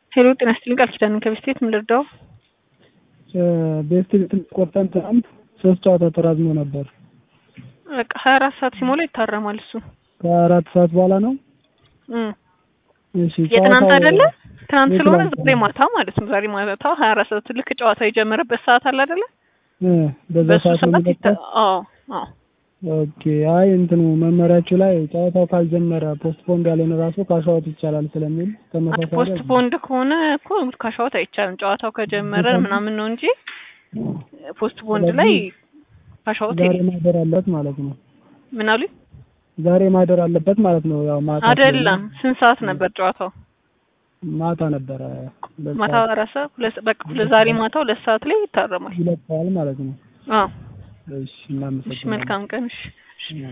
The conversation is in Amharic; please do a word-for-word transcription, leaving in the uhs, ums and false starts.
ሄሎ ጤና ይስጥልኝ ቃል ኪዳን ከቤስቴት ምን ልርዳው? ቤስቴት ቆርጠን ትናንት ሶስት ጨዋታ ተራዝሞ ነበር። በቃ ሀያ አራት ሰዓት ሲሞላ ይታረማል እሱ። ከሀያ አራት ሰዓት በኋላ ነው? እም እሺ የትናንት አይደለ? ትናንት ስለሆነ ዛሬ ማታ ማለት ነው። ዛሬ ማታ ሀያ አራት ሰዓት ልክ ጨዋታ የጀመረበት ሰዓት አለ አይደለ? እ በዛ ሰዓት ይታ አዎ አዎ ኦኬ። አይ እንትኑ መመሪያችሁ ላይ ጨዋታው ካልጀመረ ፖስትፖንድ ያለውን ራሱ ካሻውት ይቻላል ስለሚል ተመሳሳይ ፖስትፖንድ ከሆነ እኮ ካሻውት አይቻልም። ጨዋታው ከጀመረ ምናምን ነው እንጂ ፖስትፖንድ ላይ ካሻውት ዛሬ ማደር አለበት ማለት ነው። ምን አሉ? ዛሬ ማደር አለበት ማለት ነው። ያው ማታ አይደለም። ስንት ሰዓት ነበር ጨዋታው? ማታ ነበር። ማታ አራት ሰዓት ሁለት በቃ ዛሬ ማታ ሁለት ሰዓት ላይ ይታረማል። ይለቃል ማለት ነው። አዎ እሺ እናመሰግናለን። መልካም ቀን። እሺ